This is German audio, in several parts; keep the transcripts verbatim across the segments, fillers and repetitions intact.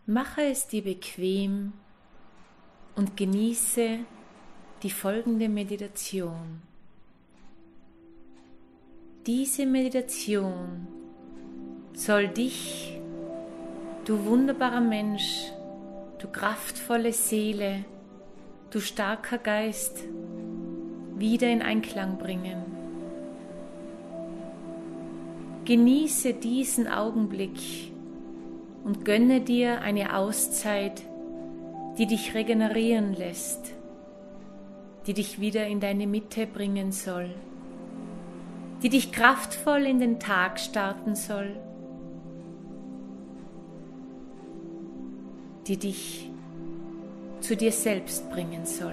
Mache es dir bequem und genieße die folgende Meditation. Diese Meditation soll dich, du wunderbarer Mensch, du kraftvolle Seele, du starker Geist, wieder in Einklang bringen. Genieße diesen Augenblick und gönne dir eine Auszeit, die dich regenerieren lässt, die dich wieder in deine Mitte bringen soll, die dich kraftvoll in den Tag starten soll, die dich zu dir selbst bringen soll.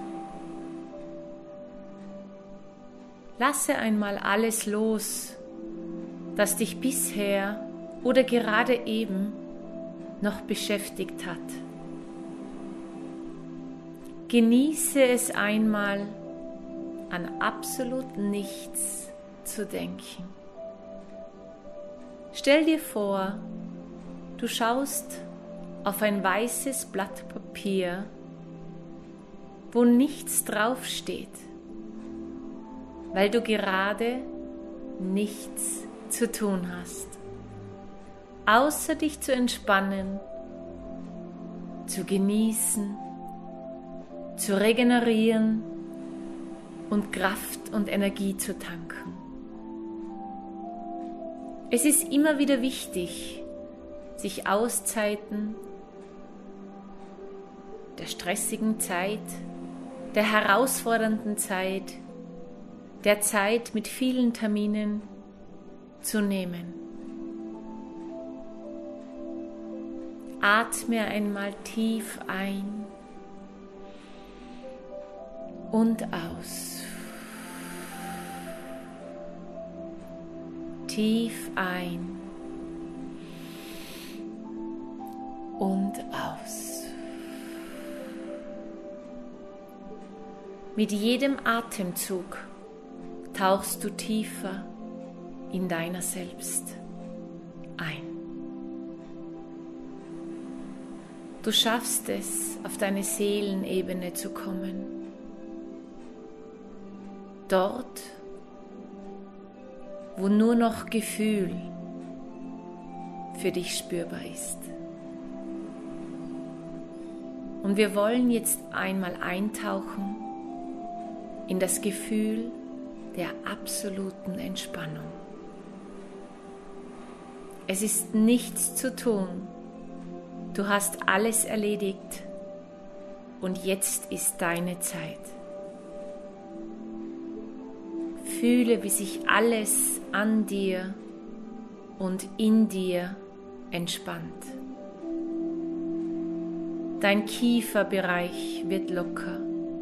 Lasse einmal alles los, das dich bisher oder gerade eben noch beschäftigt hat. Genieße es einmal, an absolut nichts zu denken. Stell dir vor, du schaust auf ein weißes Blatt Papier, wo nichts draufsteht, weil du gerade nichts zu tun hast, außer dich zu entspannen, zu genießen, zu regenerieren und Kraft und Energie zu tanken. Es ist immer wieder wichtig, sich Auszeiten der stressigen Zeit, der herausfordernden Zeit, der Zeit mit vielen Terminen zu nehmen. Atme einmal tief ein und aus. Tief ein und aus. Mit jedem Atemzug tauchst du tiefer in deiner selbst ein. Du schaffst es, auf deine Seelenebene zu kommen. Dort, wo nur noch Gefühl für dich spürbar ist. Und wir wollen jetzt einmal eintauchen in das Gefühl der absoluten Entspannung. Es ist nichts zu tun. Du hast alles erledigt und jetzt ist deine Zeit. Fühle, wie sich alles an dir und in dir entspannt. Dein Kieferbereich wird locker.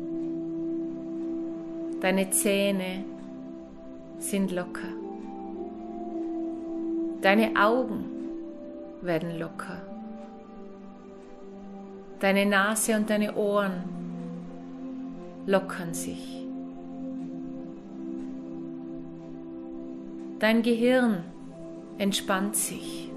Deine Zähne sind locker. Deine Augen werden locker. Deine Nase und deine Ohren lockern sich. Dein Gehirn entspannt sich,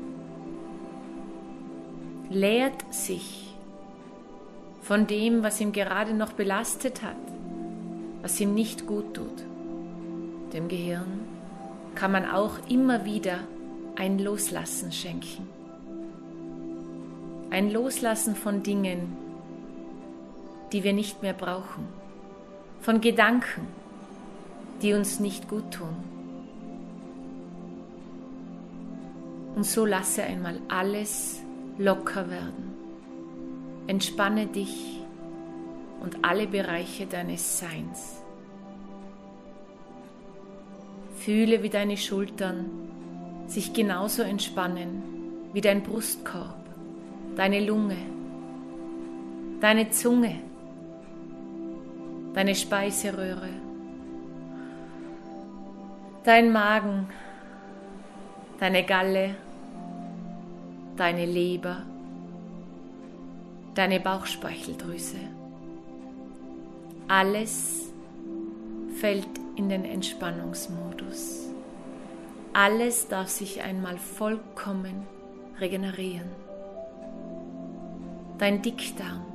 leert sich von dem, was ihm gerade noch belastet hat, was ihm nicht gut tut. Dem Gehirn kann man auch immer wieder ein Loslassen schenken. Ein Loslassen von Dingen, die wir nicht mehr brauchen, von Gedanken, die uns nicht gut tun. Und so lasse einmal alles locker werden. Entspanne dich und alle Bereiche deines Seins. Fühle, wie deine Schultern sich genauso entspannen wie dein Brustkorb, deine Lunge, deine Zunge, deine Speiseröhre, dein Magen, deine Galle, deine Leber, deine Bauchspeicheldrüse. Alles fällt in den Entspannungsmodus. Alles darf sich einmal vollkommen regenerieren. Dein Dickdarm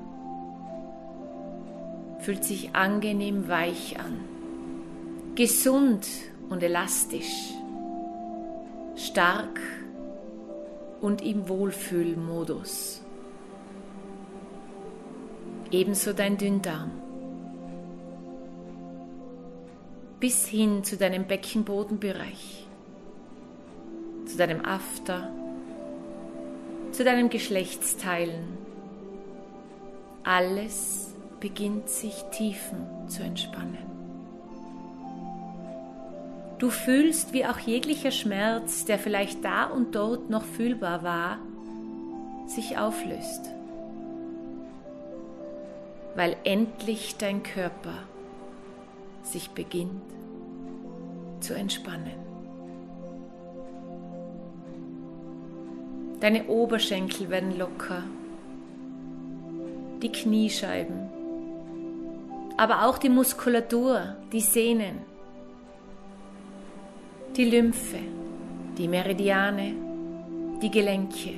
fühlt sich angenehm weich an, gesund und elastisch, stark und im Wohlfühlmodus. Ebenso dein Dünndarm. Bis hin zu deinem Beckenbodenbereich, zu deinem After, zu deinen Geschlechtsteilen. Alles beginnt sich tiefen zu entspannen. Du fühlst, wie auch jeglicher Schmerz, der vielleicht da und dort noch fühlbar war, sich auflöst, weil endlich dein Körper sich beginnt zu entspannen. Deine Oberschenkel werden locker, die Kniescheiben, aber auch die Muskulatur, die Sehnen, die Lymphe, die Meridiane, die Gelenke.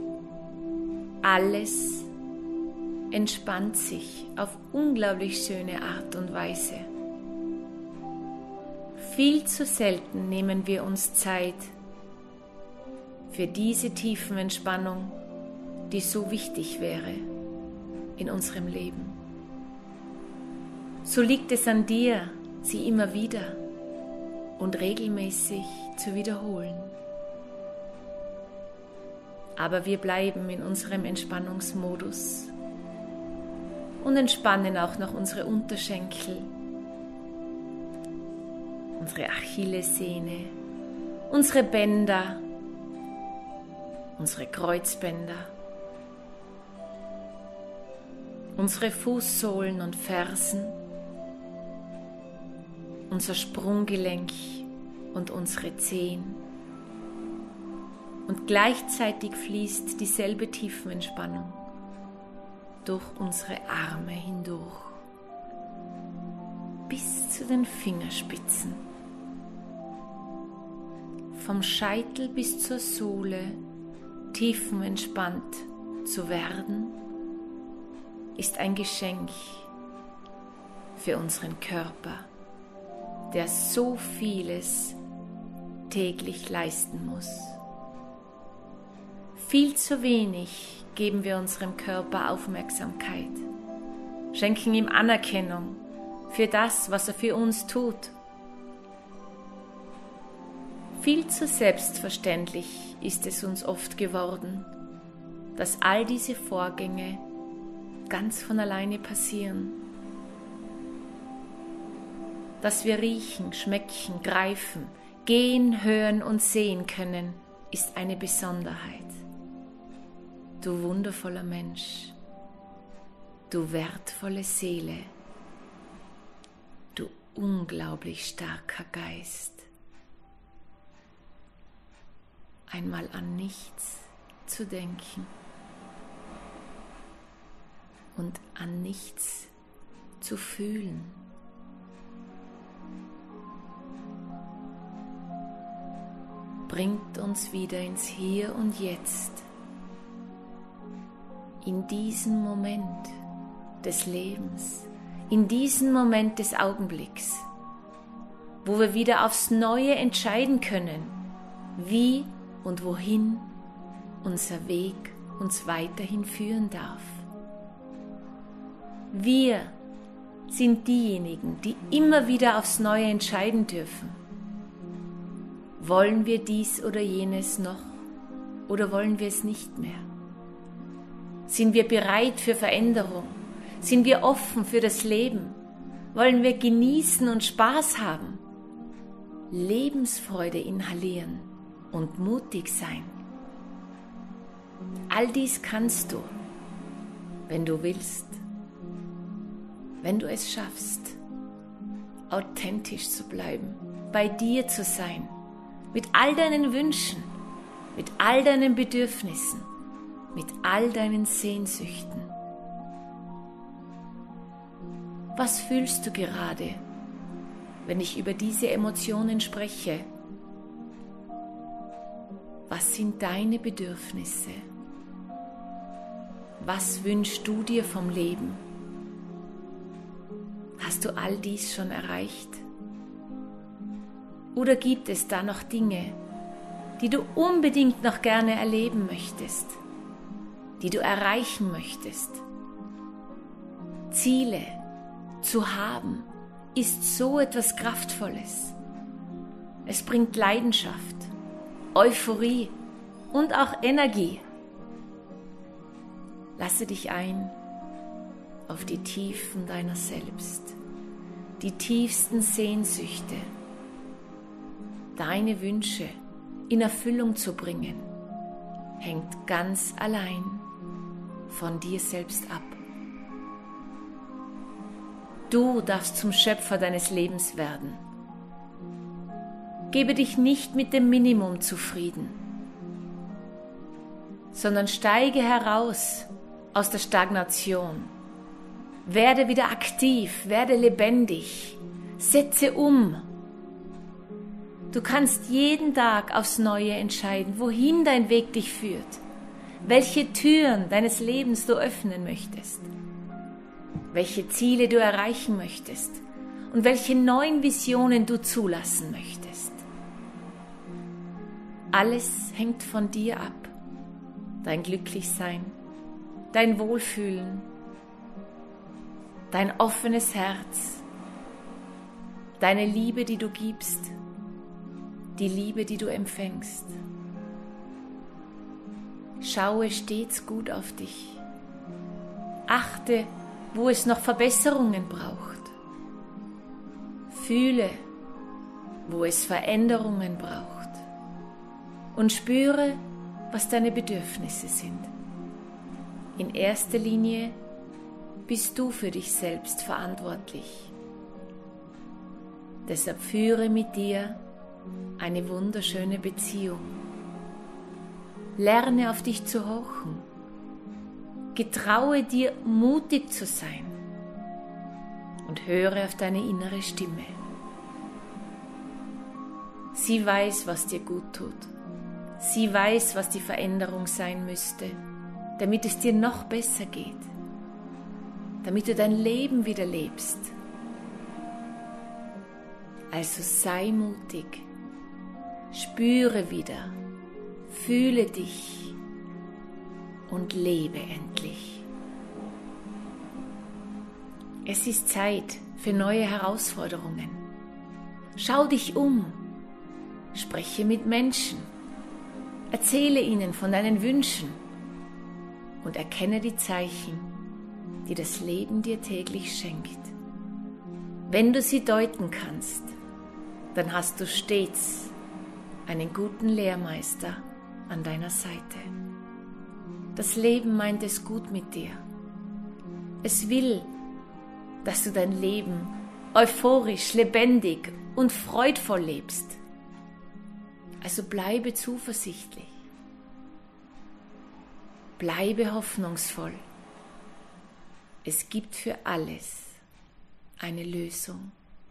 Alles entspannt sich auf unglaublich schöne Art und Weise. Viel zu selten nehmen wir uns Zeit für diese tiefen Entspannung, die so wichtig wäre in unserem Leben. So liegt es an dir, sie immer wieder und regelmäßig zu wiederholen. Aber wir bleiben in unserem Entspannungsmodus und entspannen auch noch unsere Unterschenkel, unsere Achillessehne, unsere Bänder, unsere Kreuzbänder, unsere Fußsohlen und Fersen, unser Sprunggelenk und unsere Zehen. Und gleichzeitig fließt dieselbe Tiefenentspannung durch unsere Arme hindurch bis zu den Fingerspitzen. Vom Scheitel bis zur Sohle tiefenentspannt zu werden, ist ein Geschenk für unseren Körper, der so vieles täglich leisten muss. Viel zu wenig geben wir unserem Körper Aufmerksamkeit, schenken ihm Anerkennung für das, was er für uns tut. Viel zu selbstverständlich ist es uns oft geworden, dass all diese Vorgänge ganz von alleine passieren. Dass wir riechen, schmecken, greifen, gehen, hören und sehen können, ist eine Besonderheit. Du wundervoller Mensch, du wertvolle Seele, du unglaublich starker Geist. Einmal an nichts zu denken und an nichts zu fühlen. Bringt uns wieder ins Hier und Jetzt, in diesen Moment des Lebens, in diesen Moment des Augenblicks, wo wir wieder aufs Neue entscheiden können, wie und wohin unser Weg uns weiterhin führen darf. Wir sind diejenigen, die immer wieder aufs Neue entscheiden dürfen. Wollen wir dies oder jenes noch oder wollen wir es nicht mehr? Sind wir bereit für Veränderung? Sind wir offen für das Leben? Wollen wir genießen und Spaß haben? Lebensfreude inhalieren und mutig sein? All dies kannst du, wenn du willst, wenn du es schaffst, authentisch zu bleiben, bei dir zu sein, mit all deinen Wünschen, mit all deinen Bedürfnissen, mit all deinen Sehnsüchten. Was fühlst du gerade, wenn ich über diese Emotionen spreche? Was sind deine Bedürfnisse? Was wünschst du dir vom Leben? Hast du all dies schon erreicht? Oder gibt es da noch Dinge, die du unbedingt noch gerne erleben möchtest, die du erreichen möchtest? Ziele zu haben ist so etwas Kraftvolles. Es bringt Leidenschaft, Euphorie und auch Energie. Lasse dich ein auf die Tiefen deiner selbst, die tiefsten Sehnsüchte, deine Wünsche in Erfüllung zu bringen, hängt ganz allein von dir selbst ab. Du darfst zum Schöpfer deines Lebens werden. Gebe dich nicht mit dem Minimum zufrieden, sondern steige heraus aus der Stagnation. Werde wieder aktiv, werde lebendig, setze um. Du kannst jeden Tag aufs Neue entscheiden, wohin dein Weg dich führt, welche Türen deines Lebens du öffnen möchtest, welche Ziele du erreichen möchtest und welche neuen Visionen du zulassen möchtest. Alles hängt von dir ab, dein Glücklichsein, dein Wohlfühlen, dein offenes Herz, deine Liebe, die du gibst, die Liebe, die du empfängst. Schaue stets gut auf dich. Achte, wo es noch Verbesserungen braucht. Fühle, wo es Veränderungen braucht. Und spüre, was deine Bedürfnisse sind. In erster Linie bist du für dich selbst verantwortlich. Deshalb führe mit dir eine wunderschöne Beziehung. Lerne auf dich zu horchen. Getraue dir, mutig zu sein. Und höre auf deine innere Stimme. Sie weiß, was dir gut tut. Sie weiß, was die Veränderung sein müsste, damit es dir noch besser geht, damit du dein Leben wieder lebst. Also sei mutig, spüre wieder, fühle dich und lebe endlich. Es ist Zeit für neue Herausforderungen. Schau dich um, spreche mit Menschen, erzähle ihnen von deinen Wünschen und erkenne die Zeichen, die das Leben dir täglich schenkt. Wenn du sie deuten kannst, dann hast du stets einen guten Lehrmeister an deiner Seite. Das Leben meint es gut mit dir. Es will, dass du dein Leben euphorisch, lebendig und freudvoll lebst. Also bleibe zuversichtlich. Bleibe hoffnungsvoll. Es gibt für alles eine Lösung.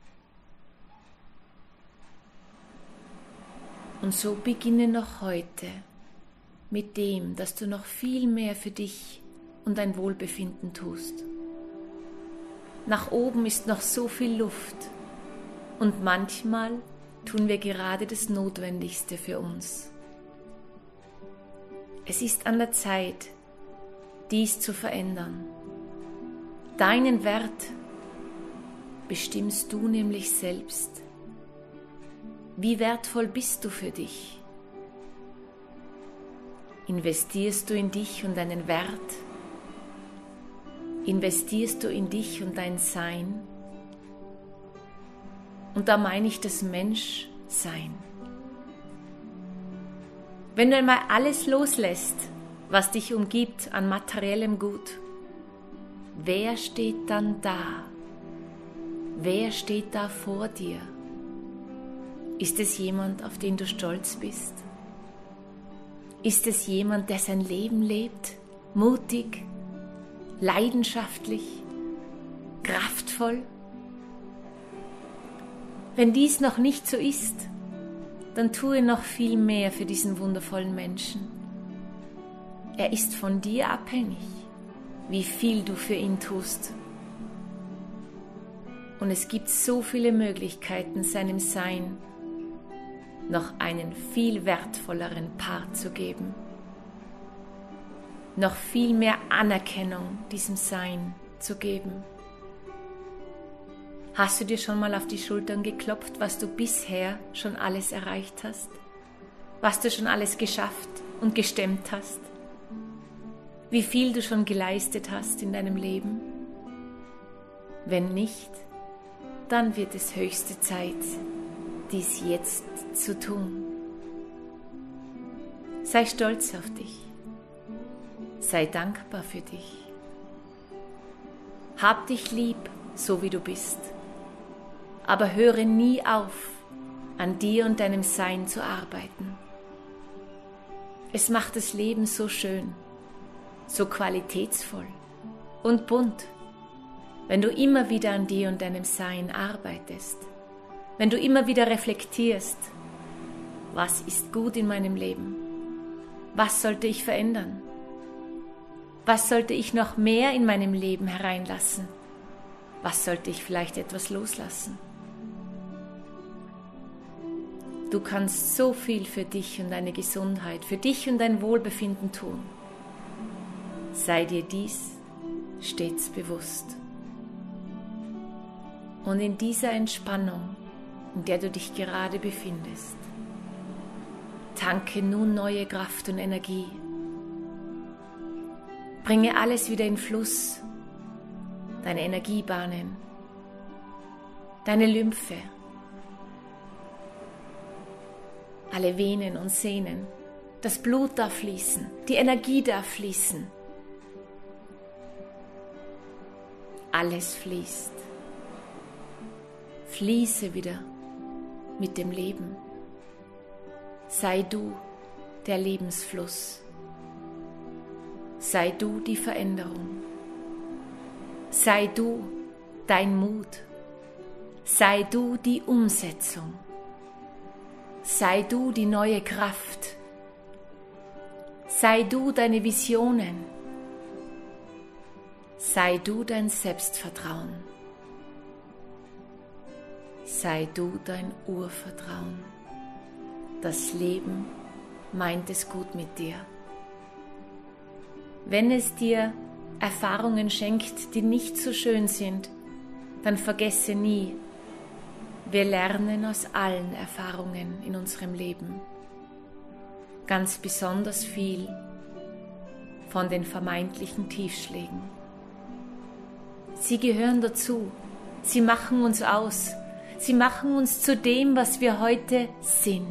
Und so beginne noch heute mit dem, dass du noch viel mehr für dich und dein Wohlbefinden tust. Nach oben ist noch so viel Luft und manchmal tun wir gerade das Notwendigste für uns. Es ist an der Zeit, dies zu verändern. Deinen Wert bestimmst du nämlich selbst. Wie wertvoll bist du für dich? Investierst du in dich und deinen Wert? Investierst du in dich und dein Sein? Und da meine ich das Menschsein. Wenn du einmal alles loslässt, was dich umgibt an materiellem Gut, wer steht dann da? Wer steht da vor dir? Ist es jemand, auf den du stolz bist? Ist es jemand, der sein Leben lebt, mutig, leidenschaftlich, kraftvoll? Wenn dies noch nicht so ist, dann tue noch viel mehr für diesen wundervollen Menschen. Er ist von dir abhängig. wie viel du für ihn tust. Und es gibt so viele Möglichkeiten, seinem Sein noch einen viel wertvolleren Part zu geben. Noch viel mehr Anerkennung diesem Sein zu geben. Hast du dir schon mal auf die Schultern geklopft, was du bisher schon alles erreicht hast? Was du schon alles geschafft und gestemmt hast? Wie viel du schon geleistet hast in deinem Leben? Wenn nicht, dann wird es höchste Zeit, dies jetzt zu tun. Sei stolz auf dich. Sei dankbar für dich. Hab dich lieb, so wie du bist. Aber höre nie auf, an dir und deinem Sein zu arbeiten. Es macht das Leben so schön, so qualitätsvoll und bunt, wenn du immer wieder an dir und deinem Sein arbeitest, wenn du immer wieder reflektierst, was ist gut in meinem Leben, was sollte ich verändern, was sollte ich noch mehr in meinem Leben hereinlassen, was sollte ich vielleicht etwas loslassen. Du kannst so viel für dich und deine Gesundheit, für dich und dein Wohlbefinden tun. Sei dir dies stets bewusst. Und in dieser Entspannung, in der du dich gerade befindest, tanke nun neue Kraft und Energie. Bringe alles wieder in Fluss, deine Energiebahnen, deine Lymphe, alle Venen und Sehnen. Das Blut darf fließen, die Energie darf fließen. Alles fließt. Fließe wieder mit dem Leben. Sei du der Lebensfluss. Sei du die Veränderung. Sei du dein Mut. Sei du die Umsetzung. Sei du die neue Kraft. Sei du deine Visionen. Sei du dein Selbstvertrauen. Sei du dein Urvertrauen. Das Leben meint es gut mit dir. Wenn es dir Erfahrungen schenkt, die nicht so schön sind, dann vergesse nie, wir lernen aus allen Erfahrungen in unserem Leben. Ganz besonders viel von den vermeintlichen Tiefschlägen. Sie gehören dazu. Sie machen uns aus. Sie machen uns zu dem, was wir heute sind.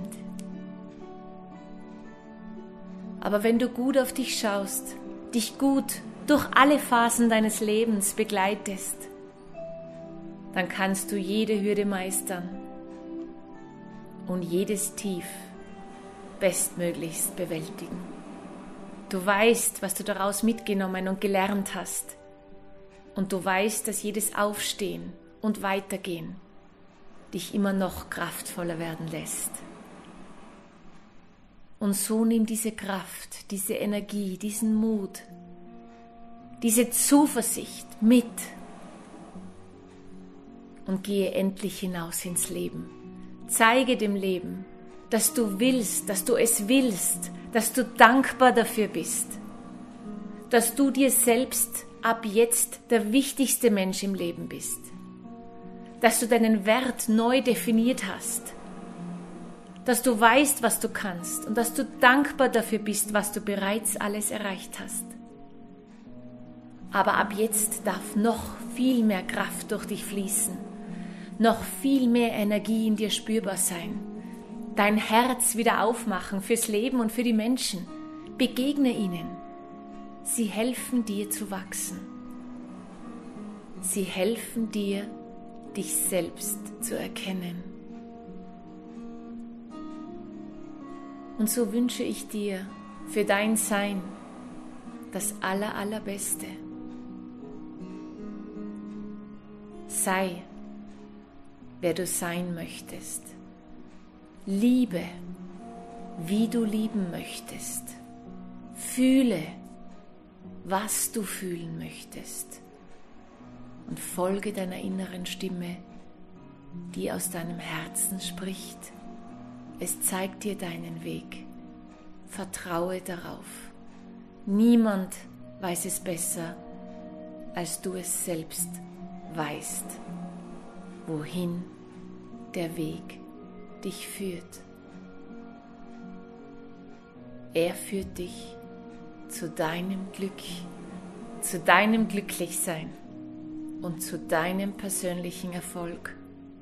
Aber wenn du gut auf dich schaust, dich gut durch alle Phasen deines Lebens begleitest, dann kannst du jede Hürde meistern und jedes Tief bestmöglichst bewältigen. Du weißt, was du daraus mitgenommen und gelernt hast. Und du weißt, dass jedes Aufstehen und Weitergehen dich immer noch kraftvoller werden lässt. Und so nimm diese Kraft, diese Energie, diesen Mut, diese Zuversicht mit und gehe endlich hinaus ins Leben. Zeige dem Leben, dass du willst, dass du es willst, dass du dankbar dafür bist, dass du dir selbst ab jetzt der wichtigste Mensch im Leben bist, dass du deinen Wert neu definiert hast, dass du weißt, was du kannst und dass du dankbar dafür bist, was du bereits alles erreicht hast. Aber ab jetzt darf noch viel mehr Kraft durch dich fließen, noch viel mehr Energie in dir spürbar sein, dein Herz wieder aufmachen fürs Leben und für die Menschen. Begegne ihnen. Sie helfen dir zu wachsen. Sie helfen dir, dich selbst zu erkennen. Und so wünsche ich dir für dein Sein das Aller, Allerbeste. Sei, wer du sein möchtest. Liebe, wie du lieben möchtest. Fühle, was du fühlen möchtest und folge deiner inneren Stimme, die aus deinem Herzen spricht. Es zeigt dir deinen Weg. Vertraue darauf. Niemand weiß es besser, als du es selbst weißt, wohin der Weg dich führt. Er führt dich zu deinem Glück, zu deinem Glücklichsein und zu deinem persönlichen Erfolg.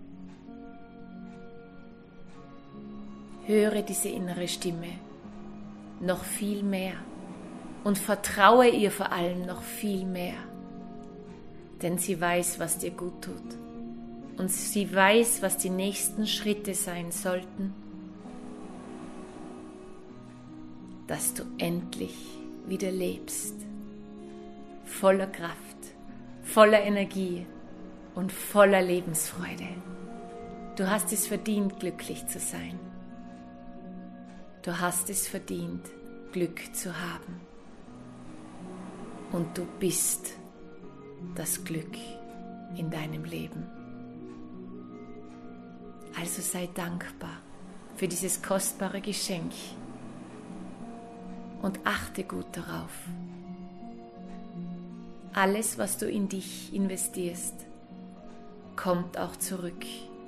Höre diese innere Stimme noch viel mehr und vertraue ihr vor allem noch viel mehr, denn sie weiß, was dir gut tut und sie weiß, was die nächsten Schritte sein sollten, dass du endlich wieder lebst, voller Kraft, voller Energie und voller Lebensfreude. Du hast es verdient, glücklich zu sein. Du hast es verdient, Glück zu haben. Und du bist das Glück in deinem Leben. Also sei dankbar für dieses kostbare Geschenk und achte gut darauf. Alles, was du in dich investierst, kommt auch zurück.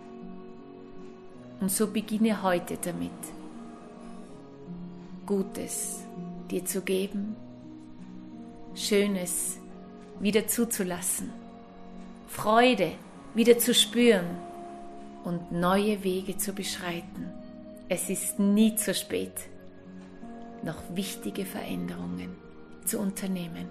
Und so beginne heute damit, Gutes dir zu geben, Schönes wieder zuzulassen, Freude wieder zu spüren und neue Wege zu beschreiten. Es ist nie zu spät, noch wichtige Veränderungen zu unternehmen.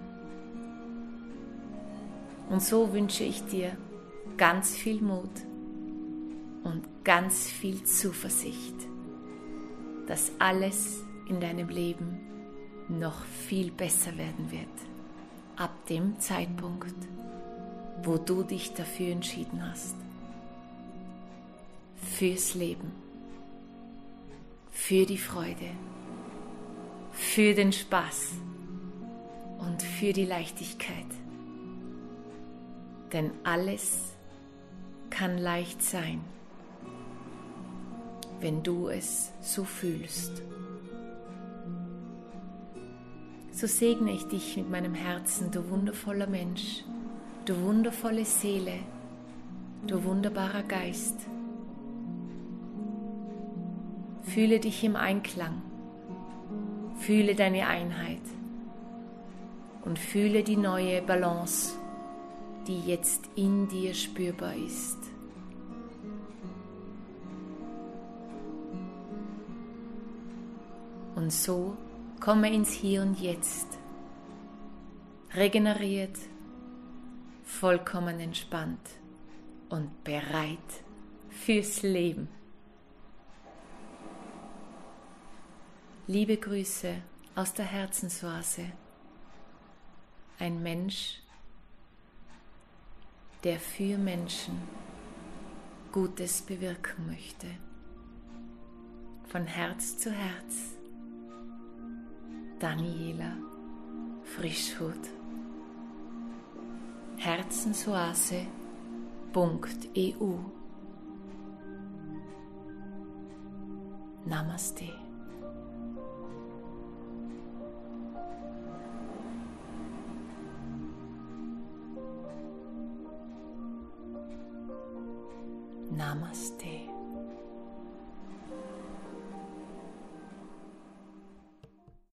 Und so wünsche ich dir ganz viel Mut und ganz viel Zuversicht, dass alles in deinem Leben noch viel besser werden wird, ab dem Zeitpunkt, wo du dich dafür entschieden hast. Fürs Leben, für die Freude, für den Spaß und für die Leichtigkeit. Denn alles kann leicht sein, wenn du es so fühlst. So segne ich dich mit meinem Herzen, du wundervoller Mensch, du wundervolle Seele, du wunderbarer Geist. Fühle dich im Einklang, fühle deine Einheit und fühle die neue Balance, die jetzt in dir spürbar ist. Und so komme ins Hier und Jetzt, regeneriert, vollkommen entspannt und bereit fürs Leben. Liebe Grüße aus der Herzensoase, ein Mensch, der für Menschen Gutes bewirken möchte. Von Herz zu Herz, Daniela Frischhut. herzensoase punkt e u. Namaste. Namaste.